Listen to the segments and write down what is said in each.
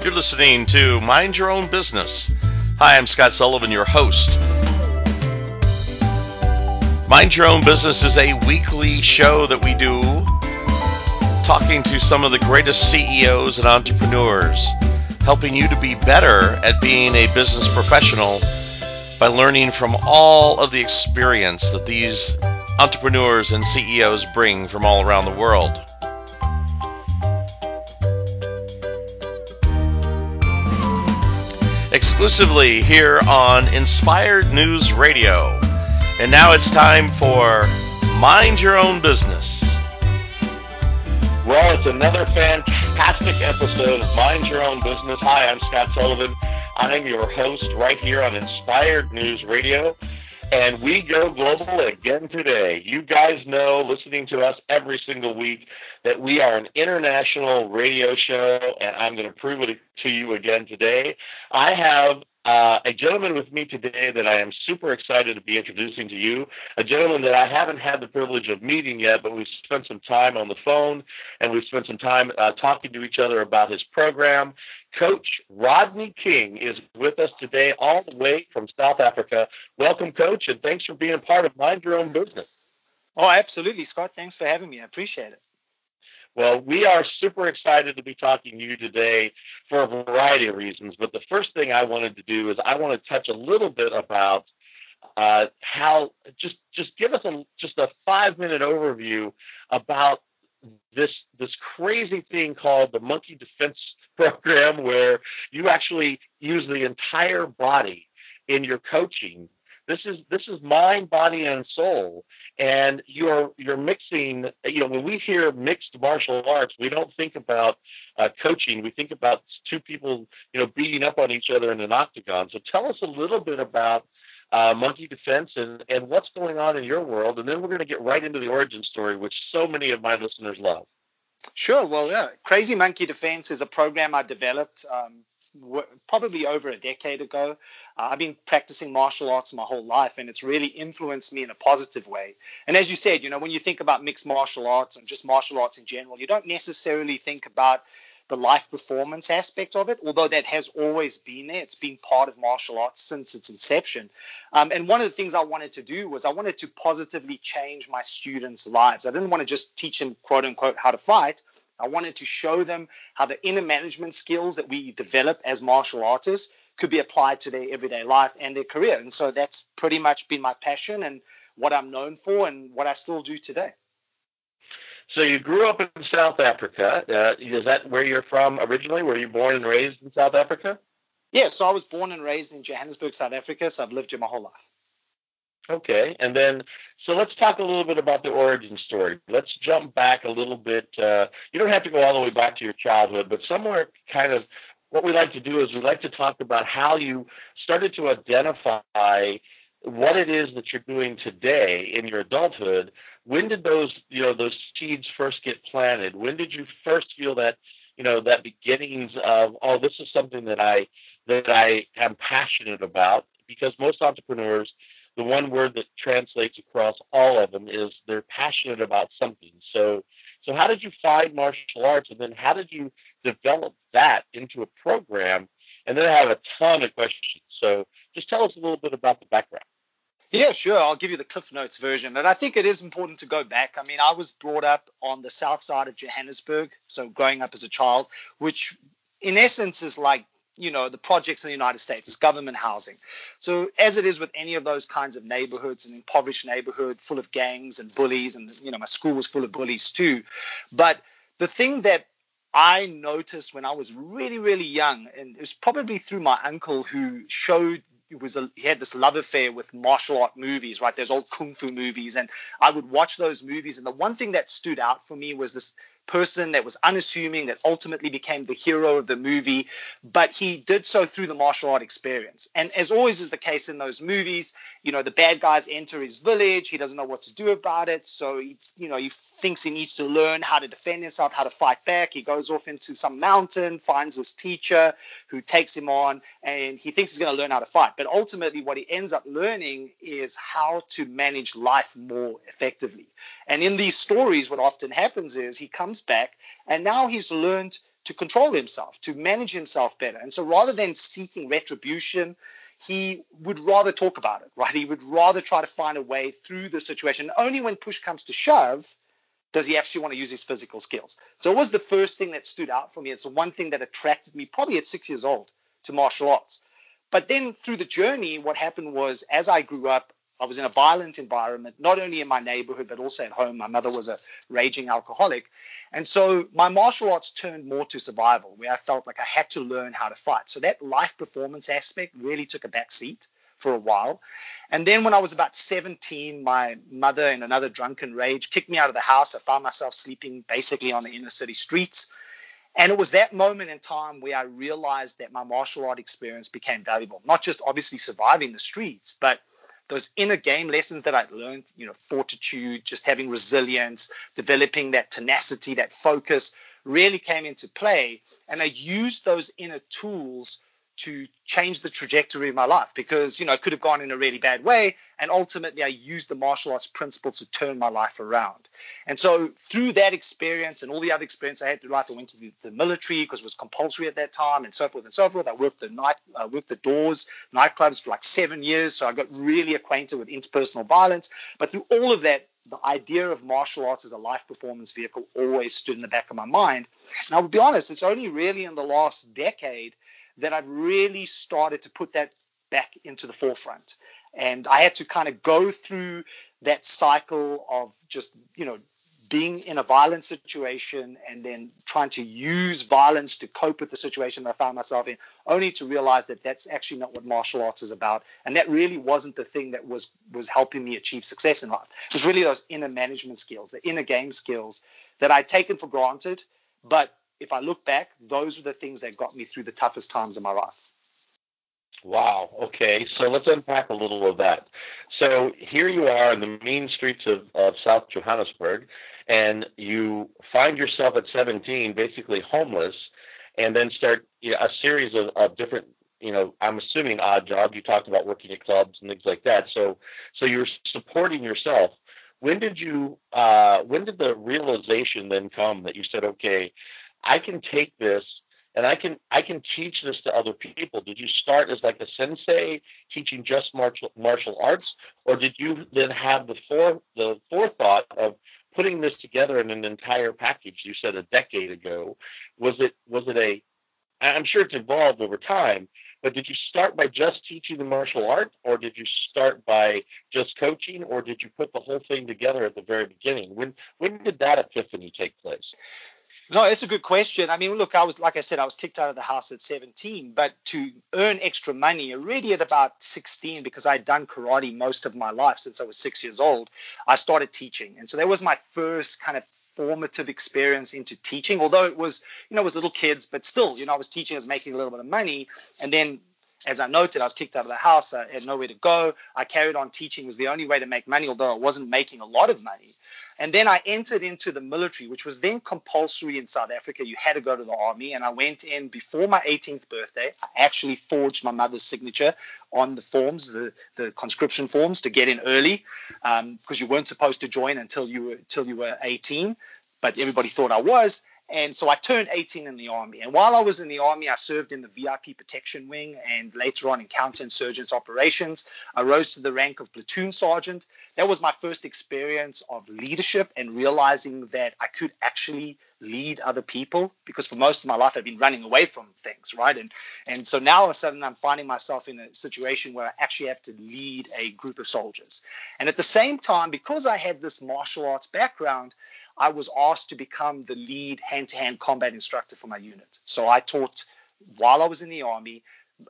You're listening to Mind Your Own Business. Hi, I'm Scott Sullivan, your host. Mind Your Own Business is a weekly show that we do talking to some of the greatest CEOs and entrepreneurs, helping you to be better at being a business professional by learning from all of the experience that these entrepreneurs and CEOs bring from all around the world. Exclusively here on Inspired News Radio. And now it's time for Mind Your Own Business. Well, it's another fantastic episode of Mind Your Own Business. Hi, I'm Scott Sullivan. I'm your host right here on Inspired News Radio. And we go global again today. You guys know, listening to us every single week, that we are an international radio show, and I'm going to prove it to you again today. I have a gentleman with me today that I am super excited to be introducing to you, a gentleman that I haven't had the privilege of meeting yet, but we've spent some time on the phone, and we've spent some time talking to each other about his program. Coach Rodney King is with us today all the way from South Africa. Welcome, Coach, and thanks for being a part of Mind Your Own Business. Oh, absolutely, Scott. Thanks for having me. I appreciate it. Well, we are super excited to be talking to you today for a variety of reasons. But the first thing I wanted to do is I want to touch a little bit about how just give us just a 5-minute overview about this crazy thing called the Monkey Defense Program, where you actually use the entire body in your coaching. This is mind, body, and soul, and you're mixing. When we hear mixed martial arts, we don't think about coaching. We think about two people, beating up on each other in an octagon. So tell us a little bit about Monkey Defense and what's going on in your world, and then we're going to get right into the origin story, which so many of my listeners love. Sure. Well, yeah. Crazy Monkey Defense is a program I developed probably over a decade ago. I've been practicing martial arts my whole life, and it's really influenced me in a positive way. And as you said, when you think about mixed martial arts and just martial arts in general, you don't necessarily think about the life performance aspect of it, although that has always been there. It's been part of martial arts since its inception. And one of the things I wanted to do was I wanted to positively change my students' lives. I didn't want to just teach them, quote unquote, how to fight. I wanted to show them how the inner management skills that we develop as martial artists could be applied to their everyday life and their career. And so that's pretty much been my passion and what I'm known for and what I still do today. So you grew up in South Africa. Is that where you're from originally? Were you born and raised in South Africa? Yeah, so I was born and raised in Johannesburg, South Africa, so I've lived here my whole life. Okay, and then, so let's talk a little bit about the origin story. Let's jump back a little bit. You don't have to go all the way back to your childhood, but somewhere kind of what we like to do is we like to talk about how you started to identify what it is that you're doing today in your adulthood. When did those seeds first get planted? When did you first feel that, that beginnings of, oh, this is something that I am passionate about? Because most entrepreneurs, the one word that translates across all of them is they're passionate about something. So how did you find martial arts, and then how did you develop that into a program? And then I have a ton of questions. So just tell us a little bit about the background. Yeah, sure. I'll give you the Cliff Notes version. And I think it is important to go back. I mean, I was brought up on the south side of Johannesburg, so growing up as a child, which in essence is like, the projects in the United States. It's government housing. So as it is with any of those kinds of neighborhoods, an impoverished neighborhood full of gangs and bullies, and, my school was full of bullies too. But the thing that I noticed when I was really, really young, and it was probably through my uncle who he had this love affair with martial art movies, right? There's old kung fu movies, and I would watch those movies. And the one thing that stood out for me was this person that was unassuming that ultimately became the hero of the movie, but he did so through the martial art experience. And as always is the case in those movies, the bad guys enter his village. He doesn't know what to do about it. So he thinks he needs to learn how to defend himself, how to fight back. He goes off into some mountain, finds this teacher who takes him on, and he thinks he's going to learn how to fight. But ultimately what he ends up learning is how to manage life more effectively. And in these stories, what often happens is he comes back and now he's learned to control himself, to manage himself better. And so rather than seeking retribution, he would rather talk about it, right? He would rather try to find a way through the situation. Only when push comes to shove does he actually want to use his physical skills. So it was the first thing that stood out for me. It's the one thing that attracted me probably at 6 years old to martial arts. But then through the journey, what happened was as I grew up, I was in a violent environment, not only in my neighborhood, but also at home. My mother was a raging alcoholic. And so my martial arts turned more to survival, where I felt like I had to learn how to fight. So that life performance aspect really took a back seat for a while. And then when I was about 17, my mother, in another drunken rage, kicked me out of the house. I found myself sleeping basically on the inner city streets. And it was that moment in time where I realized that my martial art experience became valuable, not just obviously surviving the streets, but those inner game lessons that I'd learned, fortitude, just having resilience, developing that tenacity, that focus really came into play. And I used those inner tools to change the trajectory of my life because, it could have gone in a really bad way. And ultimately, I used the martial arts principles to turn my life around. And so through that experience and all the other experience I had through life, I went to the military because it was compulsory at that time and so forth and so forth. I worked the doors, nightclubs for like 7 years. So I got really acquainted with interpersonal violence. But through all of that, the idea of martial arts as a life performance vehicle always stood in the back of my mind. And I will be honest, it's only really in the last decade that I've really started to put that back into the forefront. And I had to kind of go through that cycle of just, being in a violent situation and then trying to use violence to cope with the situation that I found myself in, only to realize that that's actually not what martial arts is about. And that really wasn't the thing that was helping me achieve success in life. It was really those inner management skills, the inner game skills that I'd taken for granted. But if I look back, those were the things that got me through the toughest times of my life. Wow. Okay. So let's unpack a little of that. So here you are in the mean streets of South Johannesburg, and you find yourself at 17 basically homeless, and then start a series of different, I'm assuming odd jobs. You talked about working at clubs and things like that. So you're supporting yourself. When did the realization then come that you said, okay, I can take this and I can teach this to other people? Did you start as like a sensei teaching just martial arts, or did you then have the forethought of putting this together in an entire package? You said a decade ago. Was it I'm sure it's evolved over time, but did you start by just teaching the martial art, or did you start by just coaching, or did you put the whole thing together at the very beginning? When did that epiphany take place? No, it's a good question. I mean, look, I was kicked out of the house at 17, but to earn extra money already at about 16, because I'd done karate most of my life since I was 6 years old, I started teaching. And so that was my first kind of formative experience into teaching, although it was little kids, but still, I was teaching, I was making a little bit of money. And then, as I noted, I was kicked out of the house. I had nowhere to go. I carried on teaching. It was the only way to make money, although I wasn't making a lot of money. And then I entered into the military, which was then compulsory in South Africa. You had to go to the army. And I went in before my 18th birthday. I actually forged my mother's signature on the forms, the conscription forms, to get in early, because you weren't supposed to join until you were 18. But everybody thought I was. And so I turned 18 in the Army. And while I was in the Army, I served in the VIP protection wing and later on in counterinsurgents operations. I rose to the rank of platoon sergeant. That was my first experience of leadership and realizing that I could actually lead other people, because for most of my life I've been running away from things, right? And so now all of a sudden I'm finding myself in a situation where I actually have to lead a group of soldiers. And at the same time, because I had this martial arts background, I was asked to become the lead hand-to-hand combat instructor for my unit. So I taught, while I was in the Army,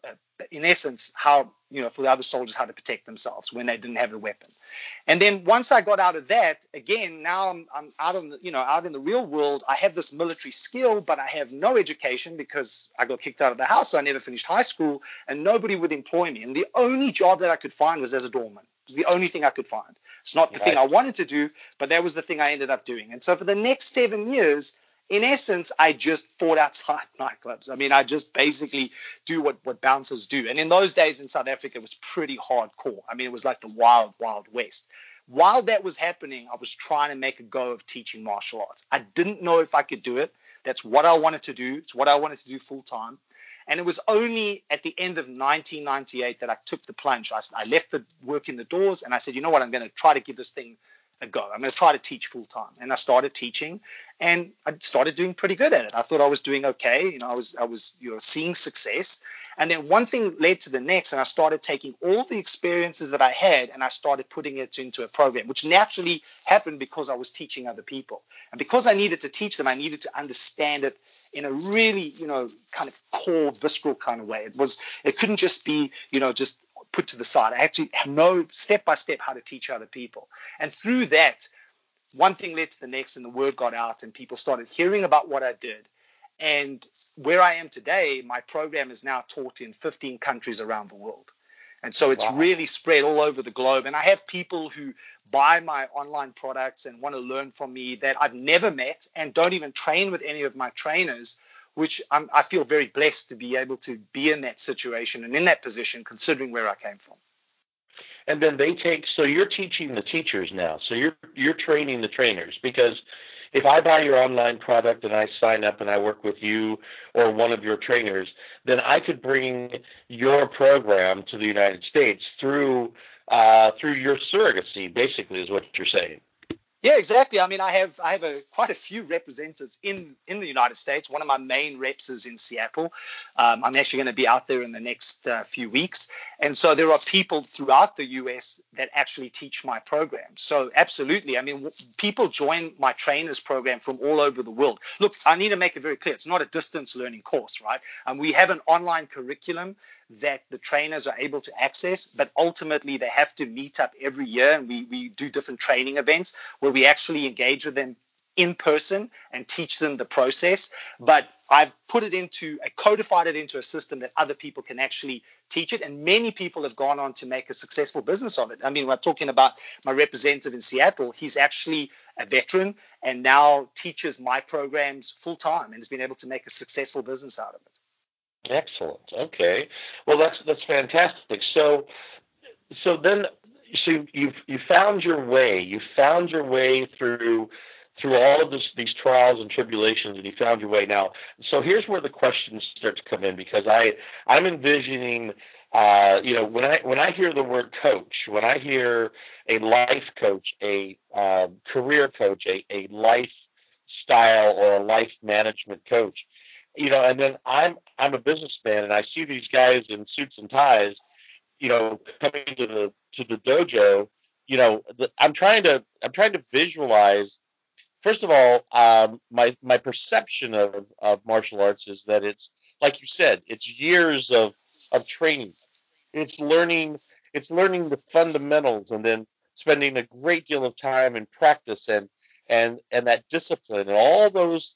in essence, how, for the other soldiers, how to protect themselves when they didn't have the weapon. And then once I got out of that, again, now I'm out in the real world. I have this military skill, but I have no education because I got kicked out of the house. So I never finished high school, and nobody would employ me. And the only job that I could find was as a doorman. It was the only thing I could find. It's not the thing I wanted to do, but that was the thing I ended up doing. And so for the next 7 years, in essence, I just fought outside nightclubs. I mean, I just basically do what bouncers do. And in those days in South Africa, it was pretty hardcore. I mean, it was like the wild, wild west. While that was happening, I was trying to make a go of teaching martial arts. I didn't know if I could do it. That's what I wanted to do. It's what I wanted to do full time. And it was only at the end of 1998 that I took the plunge. I left the work in the doors and I said, you know what, I'm going to try to give this thing a go. I'm going to try to teach full time. And I started teaching and I started doing pretty good at it. I thought I was doing okay. I was seeing success. And then one thing led to the next, and I started taking all the experiences that I had and I started putting it into a program, which naturally happened because I was teaching other people. And because I needed to teach them, I needed to understand it in a really, kind of core, visceral kind of way. It couldn't just be, just put to the side. I actually know step by step how to teach other people. And through that, one thing led to the next and the word got out and people started hearing about what I did. And where I am today, my program is now taught in 15 countries around the world. And so it's really spread all over the globe. And I have people who buy my online products and want to learn from me that I've never met and don't even train with any of my trainers, which I feel very blessed to be able to be in that situation and in that position, considering where I came from. And then so you're teaching the teachers now. So you're training the trainers, because if I buy your online product and I sign up and I work with you or one of your trainers, then I could bring your program to the United States through your surrogacy, basically, is what you're saying. Yeah, exactly. I mean, I have quite a few representatives in the United States. One of my main reps is in Seattle. I'm actually going to be out there in the next few weeks. And so there are people throughout the US that actually teach my program. So absolutely. I mean, people join my trainers program from all over the world. Look, I need to make it very clear. It's not a distance learning course, right? We have an online curriculum that the trainers are able to access, but ultimately they have to meet up every year, and we do different training events where we actually engage with them in person and teach them the process. But I've codified it into a system that other people can actually teach it, and many people have gone on to make a successful business of it. I mean, we're talking about my representative in Seattle. He's actually a veteran and now teaches my programs full time and has been able to make a successful business out of it. Excellent. Okay. Well, that's fantastic. So you found your way. You found your way through all of these trials and tribulations, and you found your way. Now, so here's where the questions start to come in, because I'm envisioning, when I hear the word coach, when I hear a life coach, a career coach, a lifestyle or a life management coach. And then I'm a businessman, and I see these guys in suits and ties, coming to the dojo. I'm trying to visualize. First of all, my perception of martial arts is that it's, like you said, it's years of training. It's learning the fundamentals, and then spending a great deal of time in practice and that discipline and all those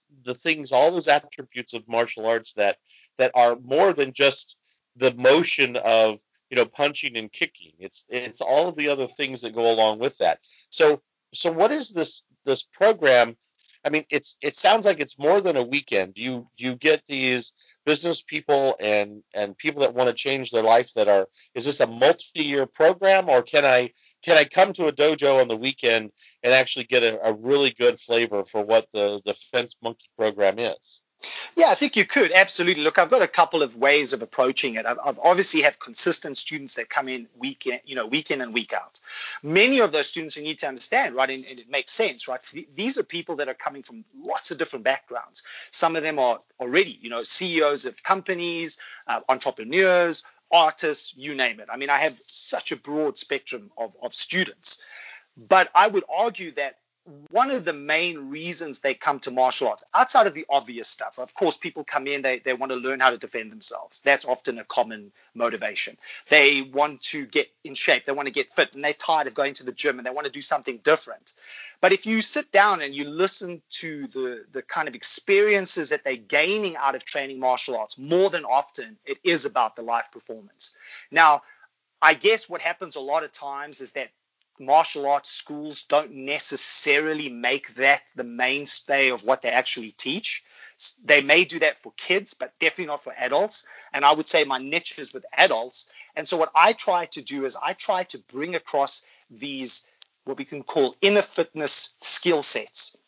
attributes of martial arts that are more than just the motion of punching and kicking. It's all of the other things that go along with that. So what is this program? I mean, it sounds like it's more than a weekend. You get these business people and people that want to change their life is this a multi-year program, or can I come to a dojo on the weekend and actually get a really good flavor for what the Fence Monkey program is? Yeah, I think you could. Absolutely. Look, I've got a couple of ways of approaching it. I've obviously have consistent students that come in week in and week out. Many of those students you need to understand, right? And it makes sense, right? These are people that are coming from lots of different backgrounds. Some of them are already, CEOs of companies, entrepreneurs, artists, you name it. I mean, I have such a broad spectrum of students. But I would argue that one of the main reasons they come to martial arts, outside of the obvious stuff, of course, people come in, they want to learn how to defend themselves. That's often a common motivation. They want to get in shape. They want to get fit, and they're tired of going to the gym, and they want to do something different. But if you sit down and you listen to the kind of experiences that they're gaining out of training martial arts, more than often, it is about the life performance. Now, I guess what happens a lot of times is that martial arts schools don't necessarily make that the mainstay of what they actually teach. They may do that for kids, but definitely not for adults. And I would say my niche is with adults. And so what I try to do is I try to bring across these, what we can call inner fitness skill sets.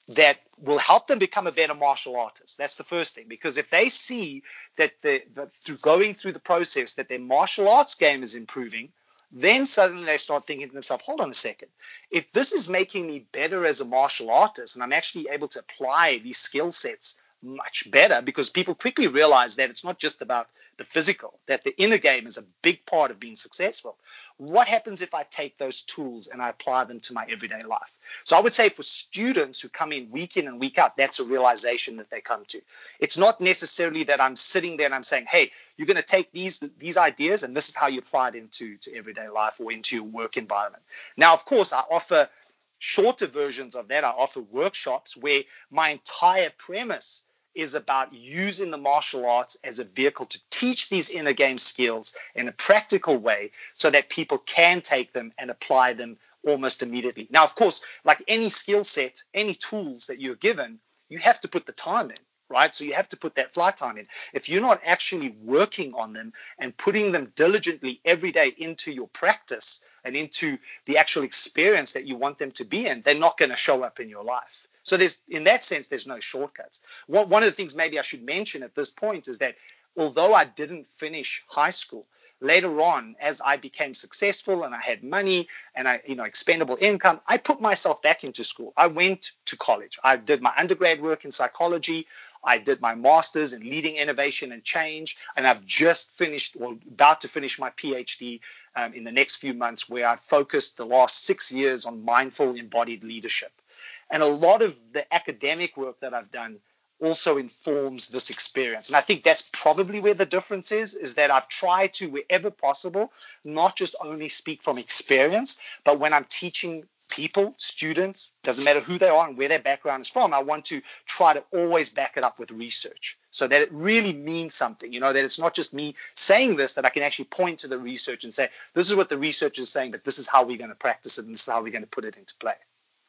that will help them become a better martial artist. That's the first thing, because if they see that through going through the process that their martial arts game is improving, then suddenly they start thinking to themselves, hold on a second, if this is making me better as a martial artist and I'm actually able to apply these skill sets much better, because people quickly realize that it's not just about the physical, that the inner game is a big part of being successful. What happens if I take those tools and I apply them to my everyday life? So I would say for students who come in and week out, that's a realization that they come to. It's not necessarily that I'm sitting there and I'm saying, hey, you're going to take these ideas and this is how you apply it into everyday life or into your work environment. Now, of course, I offer shorter versions of that. I offer workshops where my entire premise is about using the martial arts as a vehicle to teach these inner game skills in a practical way so that people can take them and apply them almost immediately. Now, of course, like any skill set, any tools that you're given, you have to put the time in, right? So you have to put that flight time in. If you're not actually working on them and putting them diligently every day into your practice and into the actual experience that you want them to be in, they're not going to show up in your life. So in that sense, there's no shortcuts. One of the things maybe I should mention at this point is that although I didn't finish high school, later on, as I became successful and I had money and expendable income, I put myself back into school. I went to college. I did my undergrad work in psychology. I did my master's in leading innovation and change, and I've just finished or about to finish my PhD in the next few months, where I focused the last 6 years on mindful embodied leadership. And a lot of the academic work that I've done also informs this experience. And I think that's probably where the difference is that I've tried to, wherever possible, not just only speak from experience, but when I'm teaching people, students, doesn't matter who they are and where their background is from, I want to try to always back it up with research so that it really means something, that it's not just me saying this, that I can actually point to the research and say, this is what the research is saying, but this is how we're going to practice it and this is how we're going to put it into play.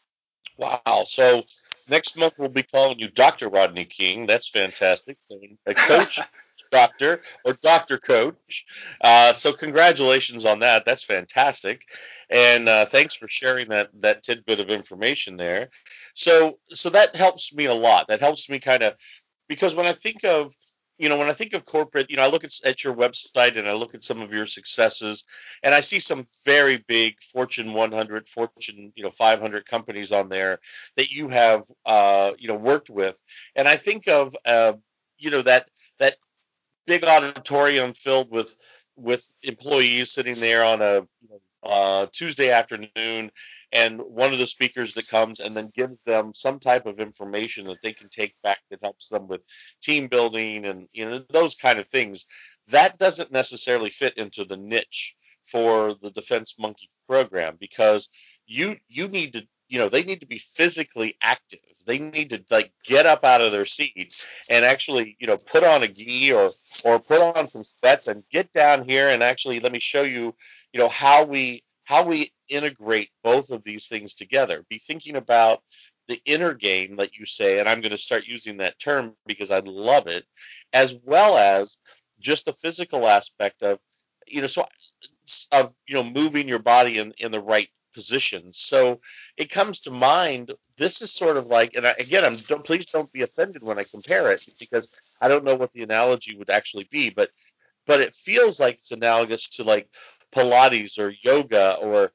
Wow. So next month we'll be calling you Dr. Rodney King. That's fantastic. A coach, doctor, or doctor coach. So congratulations on that. That's fantastic. And thanks for sharing that tidbit of information there. So that helps me a lot. That helps me kind of, because when I think of corporate, I look at your website and I look at some of your successes, and I see some very big Fortune 100, Fortune 500 companies on there that you have worked with, and I think of that big auditorium filled with employees sitting there on a Tuesday afternoon, and one of the speakers that comes and then gives them some type of information that they can take back that helps them with team building and those kind of things. That doesn't necessarily fit into the niche for the Defense Monkey program, because you need to they need to be physically active. They need to like get up out of their seat and actually put on a gi or put on some sweats and get down here and actually let me show you how we integrate both of these things together. Be thinking about the inner game that you say, and I'm going to start using that term because I love it, as well as just the physical aspect of so of moving your body in the right position. So it comes to mind. This is sort of like, and please don't be offended when I compare it, because I don't know what the analogy would actually be, but it feels like it's analogous to like Pilates or yoga, or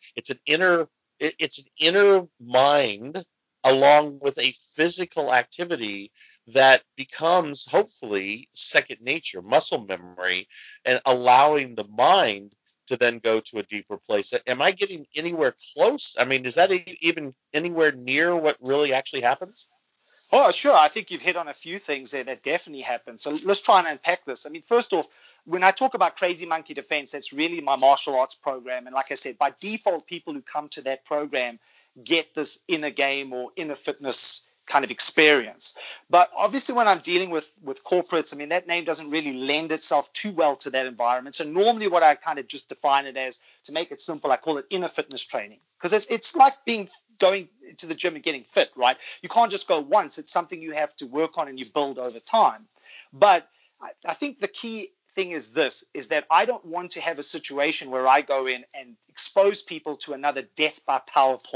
it's an inner mind along with a physical activity that becomes hopefully second nature, muscle memory, and allowing the mind to then go to a deeper place. Am I getting anywhere close? I mean, is that even anywhere near what really actually happens? Oh, sure. I think you've hit on a few things there that definitely happen. So let's try and unpack this. I mean, first off, when I talk about Crazy Monkey Defense, that's really my martial arts program. And like I said, by default, people who come to that program get this inner game or inner fitness kind of experience. But obviously, when I'm dealing with corporates, I mean, that name doesn't really lend itself too well to that environment. So normally what I kind of just define it as, to make it simple, I call it inner fitness training, because it's like going to the gym and getting fit, right? You can't just go once. It's something you have to work on and you build over time. But I think the key thing is that I don't want to have a situation where I go in and expose people to another death by PowerPoint,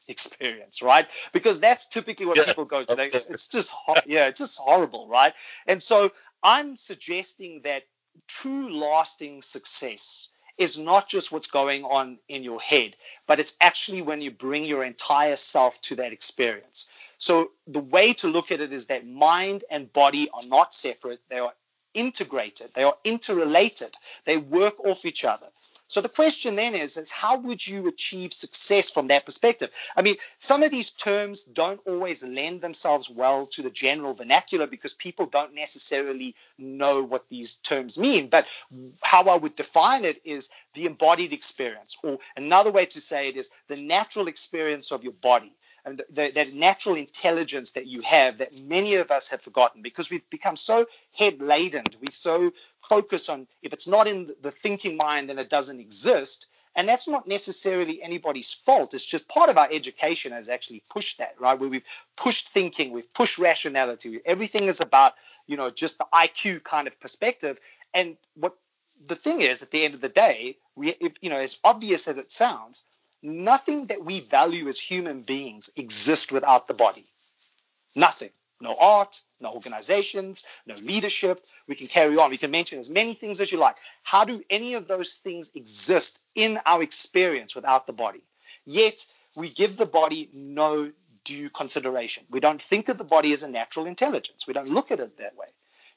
experience, right? Because that's typically what people go to. It's just horrible, right? And so I'm suggesting that true lasting success is not just what's going on in your head, but it's actually when you bring your entire self to that experience. So the way to look at it is that mind and body are not separate. They are integrated. They are interrelated. They work off each other. So the question then is how would you achieve success from that perspective? I mean, some of these terms don't always lend themselves well to the general vernacular because people don't necessarily know what these terms mean. But how I would define it is the embodied experience, or another way to say it is the natural experience of your body. And that natural intelligence that you have that many of us have forgotten because we've become so head-laden. We so focus on if it's not in the thinking mind, then it doesn't exist. And that's not necessarily anybody's fault. It's just part of our education has actually pushed that, right? Where we've pushed thinking, we've pushed rationality. Everything is about, just the IQ kind of perspective. And what the thing is, at the end of the day, as obvious as it sounds, nothing that we value as human beings exists without the body. Nothing. No art, no organizations, no leadership. We can carry on. We can mention as many things as you like. How do any of those things exist in our experience without the body? Yet we give the body no due consideration. We don't think of the body as a natural intelligence. We don't look at it that way.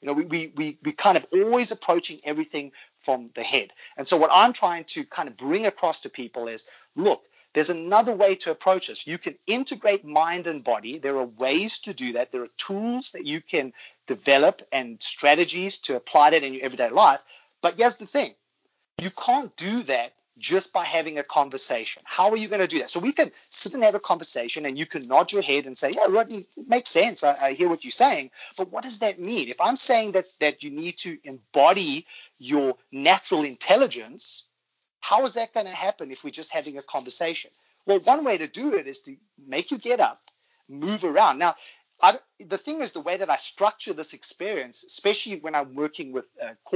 We kind of always approaching everything from the head. And so what I'm trying to kind of bring across to people is, look, there's another way to approach this. You can integrate mind and body. There are ways to do that. There are tools that you can develop and strategies to apply that in your everyday life. But here's the thing. You can't do that just by having a conversation. How are you going to do that? So we can sit and have a conversation and you can nod your head and say, yeah, Rodney, it makes sense. I hear what you're saying. But what does that mean? If I'm saying that you need to embody your natural intelligence, how is that going to happen if we're just having a conversation? Well, one way to do it is to make you get up, move around. Now, the thing is, the way that I structure this experience, especially when I'm working with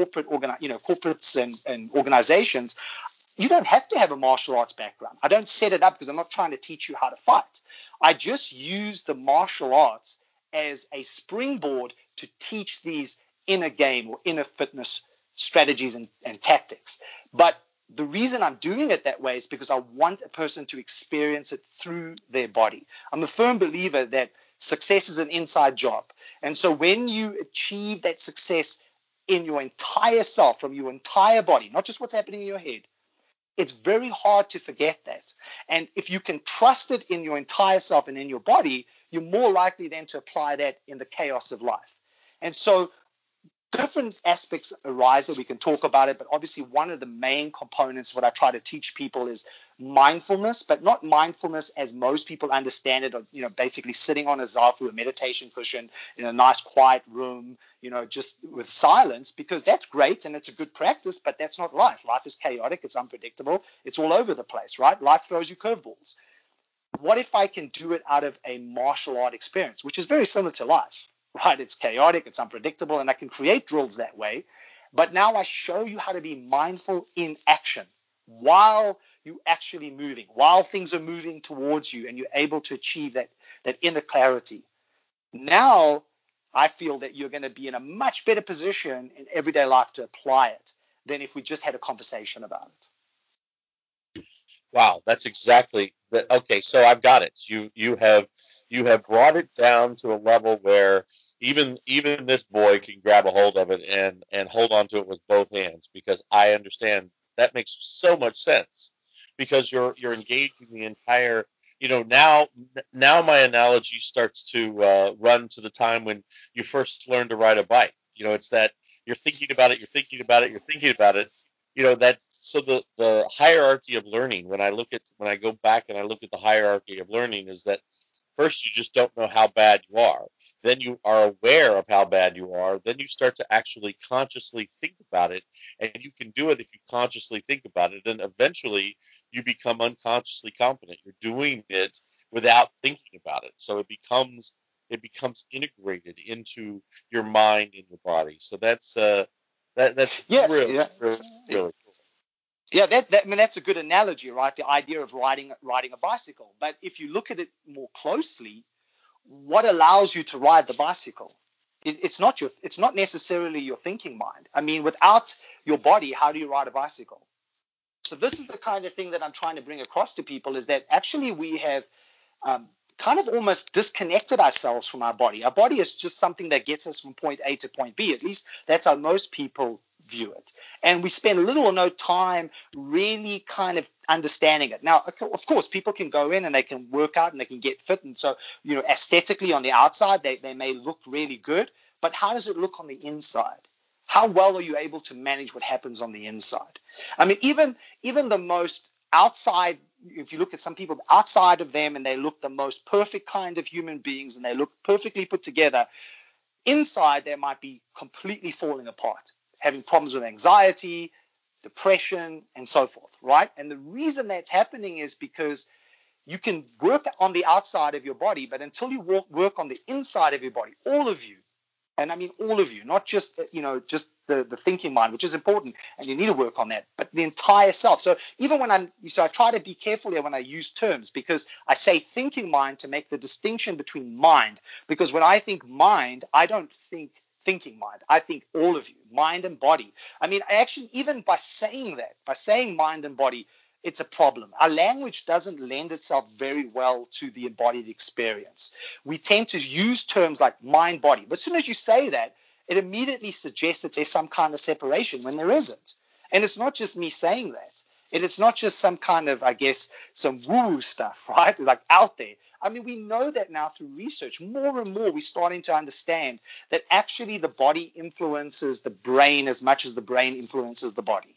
corporates and organizations, you don't have to have a martial arts background. I don't set it up because I'm not trying to teach you how to fight. I just use the martial arts as a springboard to teach these inner game or inner fitness strategies and tactics. But the reason I'm doing it that way is because I want a person to experience it through their body. I'm a firm believer that success is an inside job. And so when you achieve that success in your entire self, from your entire body, not just what's happening in your head, it's very hard to forget that. And if you can trust it in your entire self and in your body, you're more likely then to apply that in the chaos of life. And so different aspects arise that we can talk about it, but obviously one of the main components, what I try to teach people is mindfulness, but not mindfulness as most people understand it, of, basically sitting on a zafu, a meditation cushion in a nice quiet room, just with silence, because that's great and it's a good practice, but that's not life. Life is chaotic, it's unpredictable, it's all over the place, right? Life throws you curveballs. What if I can do it out of a martial art experience, which is very similar to life? Right? It's chaotic, it's unpredictable, and I can create drills that way. But now I show you how to be mindful in action while you're actually moving, while things are moving towards you and you're able to achieve that inner clarity. Now I feel that you're going to be in a much better position in everyday life to apply it than if we just had a conversation about it. Wow, that's exactly the okay. So I've got it. You have brought it down to a level where even this boy can grab a hold of it and hold on to it with both hands because I understand that makes so much sense because you're engaging the entire. Now my analogy starts to run to the time when you first learned to ride a bike. It's that you're thinking about it, you're thinking about it, you're thinking about it, that so the hierarchy of learning when I go back and I look at the hierarchy of learning is that first you just don't know how bad you are, then you are aware of how bad you are, then you start to actually consciously think about it, and you can do it if you consciously think about it, and eventually you become unconsciously competent. You're doing it without thinking about it, so it becomes integrated into your mind and your body. So that's Yeah, really, yeah. really, really cool. Yeah, I mean, that's a good analogy, right? The idea of riding a bicycle. But if you look at it more closely, what allows you to ride the bicycle? It's not necessarily your thinking mind. I mean, without your body, how do you ride a bicycle? So this is the kind of thing that I'm trying to bring across to people, is that actually we have um, kind of almost disconnected ourselves from our body. Our body is just something that gets us from point A to point B. At least that's how most people view it. And we spend little or no time really kind of understanding it. Now, of course, people can go in and they can work out and they can get fit. And so, aesthetically on the outside, they may look really good. But how does it look on the inside? How well are you able to manage what happens on the inside? I mean, even the most outside, if you look at some people outside of them and they look the most perfect kind of human beings and they look perfectly put together, inside they might be completely falling apart, having problems with anxiety, depression, and so forth, right? And the reason that's happening is because you can work on the outside of your body, but until you work on the inside of your body, all of you, and I mean all of you, not just just the thinking mind, which is important, and you need to work on that, but the entire self. So even when I try to be careful here when I use terms, because I say thinking mind to make the distinction between mind. Because when I think mind, I don't think thinking mind. I think all of you, mind and body. I mean, actually, even by saying mind and body, it's a problem. Our language doesn't lend itself very well to the embodied experience. We tend to use terms like mind, body. But as soon as you say that, it immediately suggests that there's some kind of separation when there isn't. And it's not just me saying that. And it's not just some kind of, I guess, some woo-woo stuff, right? Like out there. I mean, we know that now through research. More and more, we're starting to understand that actually the body influences the brain as much as the brain influences the body.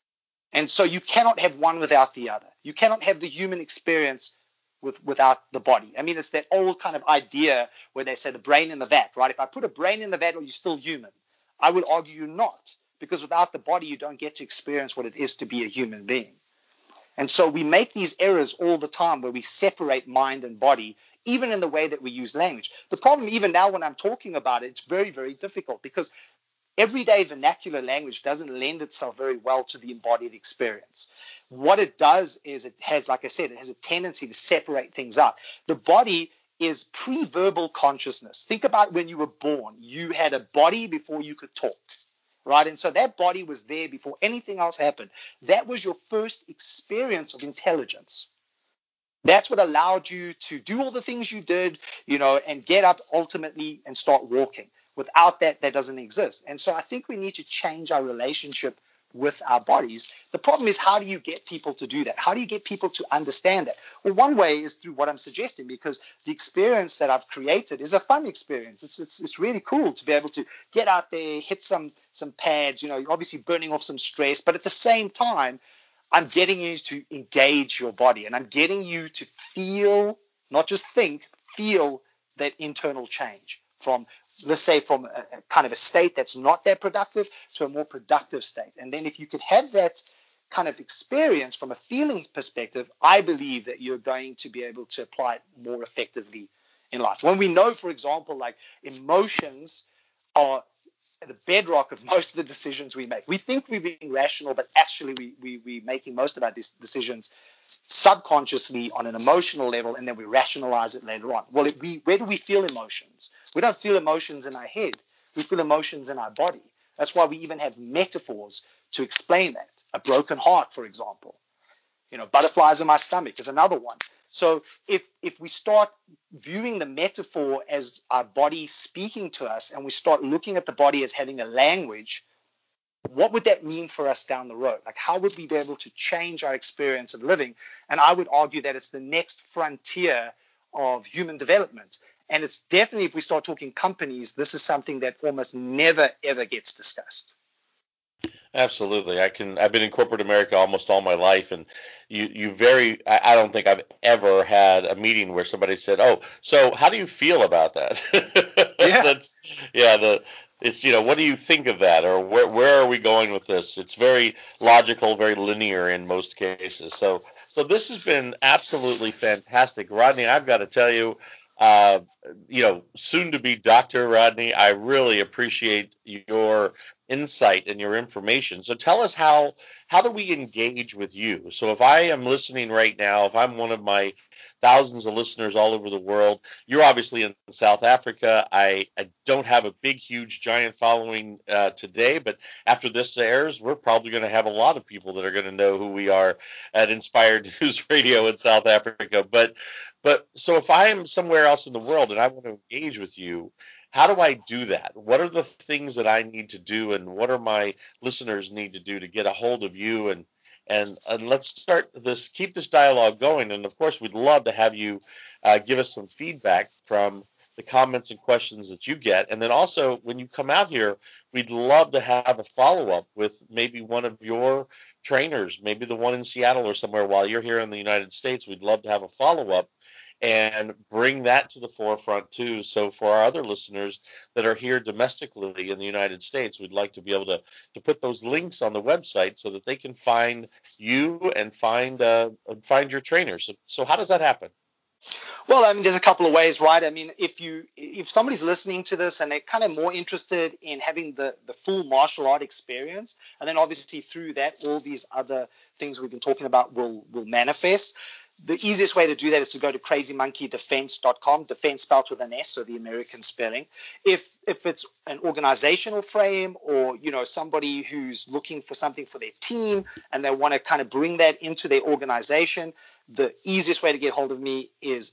And so you cannot have one without the other. You cannot have the human experience without the body. I mean, it's that old kind of idea where they say the brain in the vat, right? If I put a brain in the vat, are you still human? I would argue you're not, because without the body, you don't get to experience what it is to be a human being. And so we make these errors all the time where we separate mind and body, even in the way that we use language. The problem, even now when I'm talking about it, it's very, very difficult because everyday vernacular language doesn't lend itself very well to the embodied experience. What it does is it has, like I said, it has a tendency to separate things up. The body is pre-verbal consciousness. Think about when you were born. You had a body before you could talk, right? And so that body was there before anything else happened. That was your first experience of intelligence. That's what allowed you to do all the things you did, and get up ultimately and start walking. Without that, that doesn't exist. And so I think we need to change our relationship with our bodies. The problem is, how do you get people to do that? How do you get people to understand that? Well, one way is through what I'm suggesting, because the experience that I've created is a fun experience. It's really cool to be able to get out there, hit some pads, obviously burning off some stress, but at the same time, I'm getting you to engage your body, and I'm getting you to feel, not just think, feel that internal change from, let's say, from a kind of a state that's not that productive to a more productive state. And then if you could have that kind of experience from a feeling perspective, I believe that you're going to be able to apply it more effectively in life. When we know, for example, like emotions are the bedrock of most of the decisions we make. We think we're being rational, but actually we're making most of our decisions subconsciously on an emotional level, and then we rationalize it later on. Well, where do we feel emotions? We don't feel emotions in our head. We feel emotions in our body. That's why we even have metaphors to explain that. A broken heart, for example. Butterflies in my stomach is another one. So if we start viewing the metaphor as our body speaking to us, and we start looking at the body as having a language, what would that mean for us down the road? Like, how would we be able to change our experience of living? And I would argue that it's the next frontier of human development. And it's definitely, if we start talking companies, this is something that almost never, ever gets discussed. Absolutely. I've been in corporate America almost all my life, and I don't think I've ever had a meeting where somebody said, "Oh, so how do you feel about that?" Yeah. It's, what do you think of that, or where are we going with this? It's very logical, very linear in most cases. So this has been absolutely fantastic, Rodney. I've got to tell you, soon to be Dr. Rodney, I really appreciate your insight and your information. So tell us how do we engage with you? So if I am listening right now, if I'm one of my thousands of listeners all over the world, you're obviously in South Africa. I don't have a big, huge, giant following today, but after this airs, we're probably going to have a lot of people that are going to know who we are at Inspired News Radio in South Africa. But so if I am somewhere else in the world and I want to engage with you, how do I do that? What are the things that I need to do, and what are my listeners need to do to get a hold of you? And let's start this, keep this dialogue going. And of course, we'd love to have you give us some feedback from the comments and questions that you get. And then also, when you come out here, we'd love to have a follow up with maybe one of your trainers, maybe the one in Seattle or somewhere while you're here in the United States. We'd love to have a follow up and bring that to the forefront too. So for our other listeners that are here domestically in the United States, we'd like to be able to put those links on the website so that they can find you and find your trainers. So how does that happen? Well, I mean, there's a couple of ways, right? I mean, if somebody's listening to this and they're kind of more interested in having the full martial art experience, and then obviously through that, all these other things we've been talking about will manifest. The easiest way to do that is to go to crazymonkeydefense.com, defense spelled with an S, so the American spelling. If it's an organizational frame, or somebody who's looking for something for their team and they want to kind of bring that into their organization, the easiest way to get hold of me is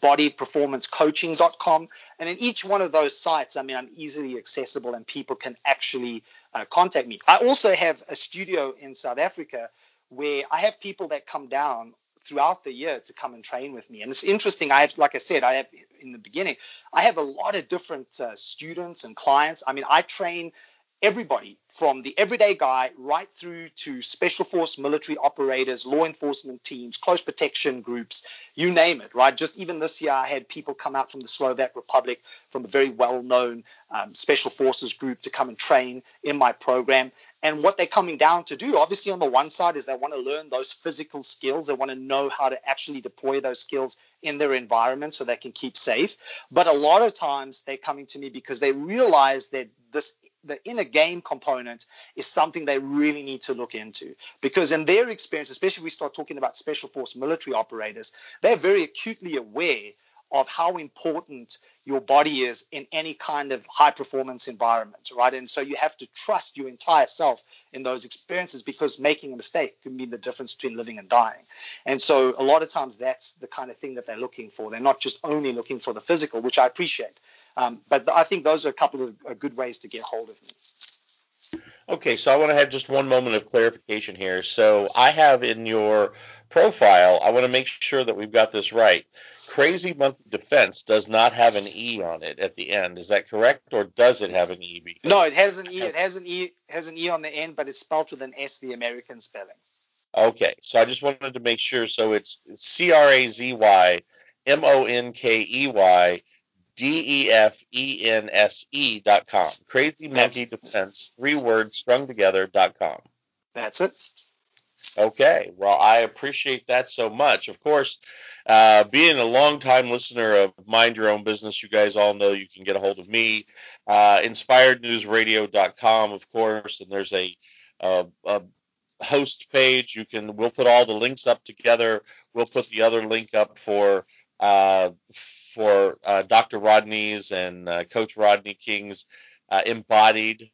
embodiedperformancecoaching.com. And in each one of those sites, I mean, I'm easily accessible and people can actually contact me. I also have a studio in South Africa where I have people that come down throughout the year to come and train with me. And it's interesting. Like I said, in the beginning, I have a lot of different students and clients. I mean, I train everybody from the everyday guy right through to special force military operators, law enforcement teams, close protection groups, you name it, right? Just even this year, I had people come out from the Slovak Republic, from a very well-known special forces group, to come and train in my program. And what they're coming down to do, obviously, on the one side, is they want to learn those physical skills. They want to know how to actually deploy those skills in their environment so they can keep safe. But a lot of times they're coming to me because they realize that the inner game component is something they really need to look into, because in their experience, especially if we start talking about special force military operators, they're very acutely aware of how important your body is in any kind of high performance environment, right? And so you have to trust your entire self in those experiences, because making a mistake can mean the difference between living and dying. And so a lot of times that's the kind of thing that they're looking for. They're not just only looking for the physical, which I appreciate. But I think those are a couple of good ways to get hold of me. Okay, so I want to have just one moment of clarification here. So I have in your profile, I want to make sure that we've got this right. Crazy Monkey Defense does not have an E on it at the end. Is that correct, or does it have an E? No, it has an E. It has an E on the end, but it's spelled with an S, the American spelling. Okay, so I just wanted to make sure. So it's CrazyMonkey DEFENSE.com. Crazy Monkey Defense, 3 words strung together.com. That's it. Okay, well, I appreciate that so much. Of course, being a longtime listener of Mind Your Own Business, you guys all know you can get a hold of me. InspiredNewsRadio.com, of course, and there's a host page. We'll put all the links up together. We'll put the other link up for Dr. Rodney's and Coach Rodney King's Embodied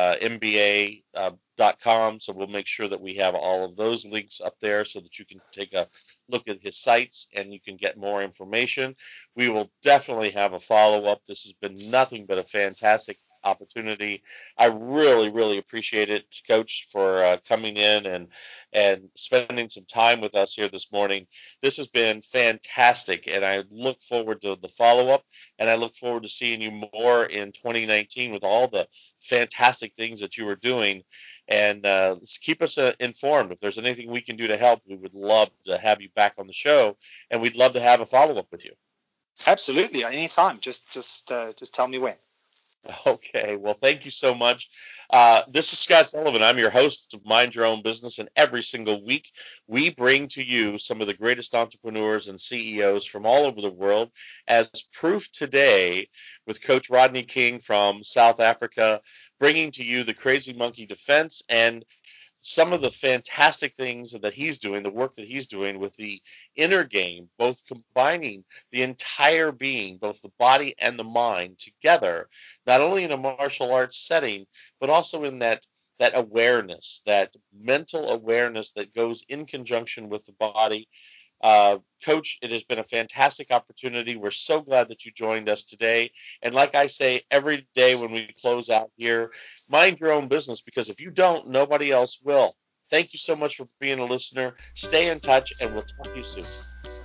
MBA.com. So we'll make sure that we have all of those links up there so that you can take a look at his sites and you can get more information. We will definitely have a follow-up. This has been nothing but a fantastic opportunity. I really, really appreciate it, Coach, for coming in and spending some time with us here this morning. This has been fantastic, and I look forward to the follow-up, and I look forward to seeing you more in 2019 with all the fantastic things that you are doing. And keep us informed. If there's anything we can do to help, we would love to have you back on the show, and we'd love to have a follow-up with you. Absolutely, anytime. Just tell me when. Okay, well, thank you so much. This is Scott Sullivan. I'm your host of Mind Your Own Business, and every single week we bring to you some of the greatest entrepreneurs and CEOs from all over the world, as proof today with Coach Rodney King from South Africa, bringing to you the Crazy Monkey Defense and some of the fantastic things that he's doing, the work that he's doing with the inner game, both combining the entire being, both the body and the mind together, not only in a martial arts setting, but also in that awareness, that mental awareness that goes in conjunction with the body. Coach, it has been a fantastic opportunity. We're so glad that you joined us today. And like I say every day when we close out here, mind your own business, because if you don't, nobody else will. Thank you so much for being a listener. Stay in touch, and we'll talk to you soon.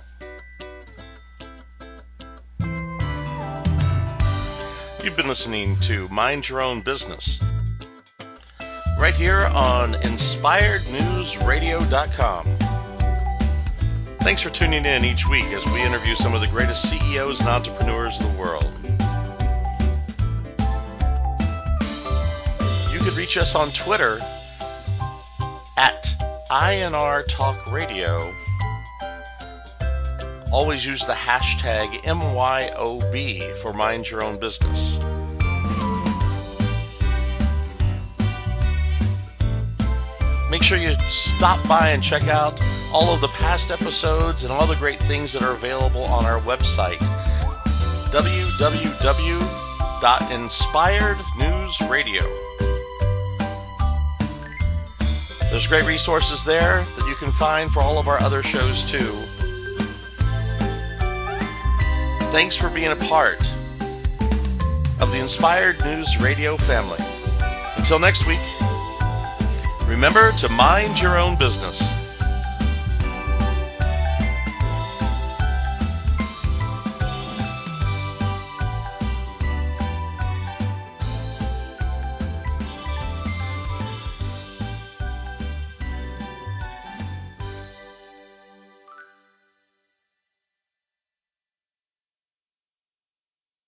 You've been listening to Mind Your Own Business, right here on InspiredNewsRadio.com. Thanks for tuning in each week as we interview some of the greatest CEOs and entrepreneurs of the world. You can reach us on Twitter at INR Talk Radio. Always use the hashtag MYOB for Mind Your Own Business. Make sure you stop by and check out all of the past episodes and all the great things that are available on our website, www.inspirednewsradio. There's great resources there that you can find for all of our other shows too. Thanks for being a part of the Inspired News Radio family. Until next week, remember to mind your own business.